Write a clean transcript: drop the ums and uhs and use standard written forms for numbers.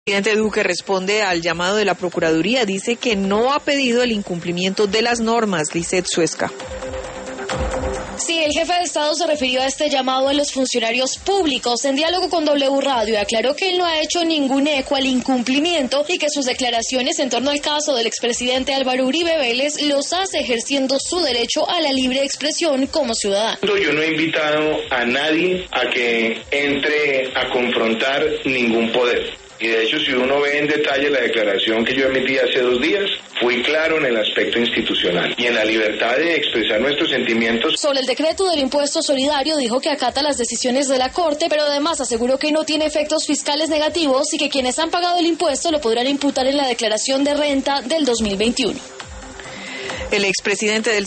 El presidente Duque responde al llamado de la Procuraduría, dice que no ha pedido el incumplimiento de las normas. Lisset Suezca. Sí, el jefe de Estado se refirió a este llamado a los funcionarios públicos. En diálogo con W Radio aclaró que él no ha hecho ningún eco al incumplimiento y que sus declaraciones en torno al caso del expresidente Álvaro Uribe Vélez los hace ejerciendo su derecho a la libre expresión como ciudadano. Yo no he invitado a nadie a que entre a confrontar ningún poder. Y de hecho, si uno ve en detalle la declaración que yo emití hace 2 días, fui claro en el aspecto institucional y en la libertad de expresar nuestros sentimientos. Sobre el decreto del impuesto solidario, dijo que acata las decisiones de la Corte, pero además aseguró que no tiene efectos fiscales negativos y que quienes han pagado el impuesto lo podrán imputar en la declaración de renta del 2021. El expresidente del